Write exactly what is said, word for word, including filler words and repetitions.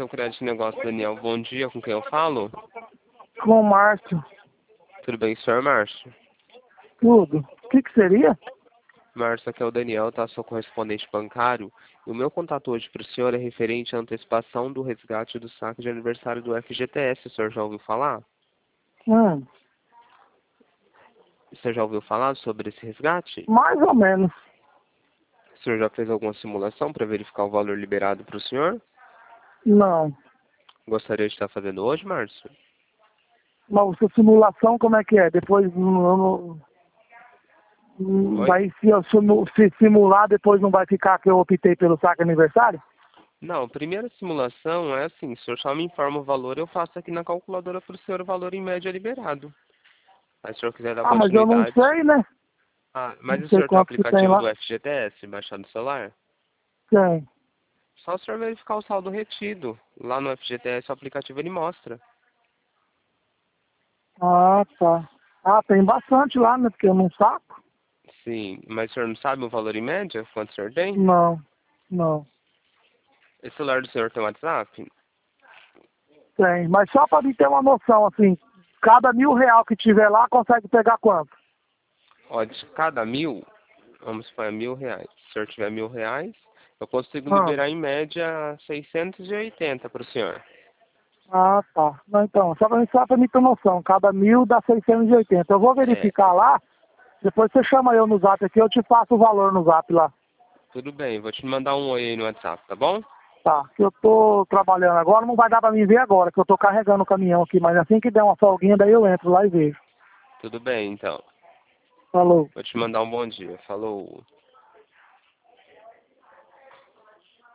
seu crédito de negócio, Daniel. Bom dia, com quem eu falo? Com o Márcio. Tudo bem, senhor Márcio? Tudo. O que que seria? Márcio, aqui é o Daniel, tá? Sou correspondente bancário. E o meu contato hoje para o senhor é referente à antecipação do resgate do saque de aniversário do F G T S. O senhor já ouviu falar? Hum, O senhor já ouviu falar sobre esse resgate? mais ou menos. O senhor já fez alguma simulação para verificar o valor liberado para o senhor? Não. Gostaria de estar fazendo hoje, Márcio? Mas essa simulação como é que é? Depois não, não- não Oi? vai se eu simu- se simular, depois não vai ficar que eu optei pelo saque aniversário? Não, a primeira simulação é assim, o senhor só me informa o valor, eu faço aqui na calculadora para o senhor o valor em média liberado. Aí se o senhor quiser dar Ah, mas eu não continuidade... sei, né? Ah, mas Não o sei senhor tem o quanto que tem aplicativo do lá. F G T S baixado no celular? Tem. Só o senhor verificar o saldo retido. Lá no F G T S o aplicativo ele mostra. Ah, tá. Ah, tem bastante lá, né? Porque eu não saco. Sim, mas o senhor não sabe o valor em média? Quanto o senhor tem? Não, não. Esse celular do senhor tem WhatsApp? Tem. Mas só para me ter uma noção, assim, cada mil real que tiver lá, consegue pegar quanto? Ó, de cada mil, vamos supor, é mil reais. Se o senhor tiver mil reais, eu consigo Ah. liberar em média seiscentos e oitenta para o senhor. Ah, tá. Não, então, só para só pra mim ter noção, cada mil dá seiscentos e oitenta. Eu vou É, verificar lá, depois você chama eu no zap aqui, eu te passo o valor no zap lá. tudo bem, vou te mandar um oi aí no WhatsApp, tá bom? Tá, que eu tô trabalhando agora, não vai dar pra mim ver agora, que eu tô carregando o caminhão aqui, mas assim que der uma folguinha, daí eu entro lá e vejo. Tudo bem, então. Falou. Vou te mandar um bom dia. Falou.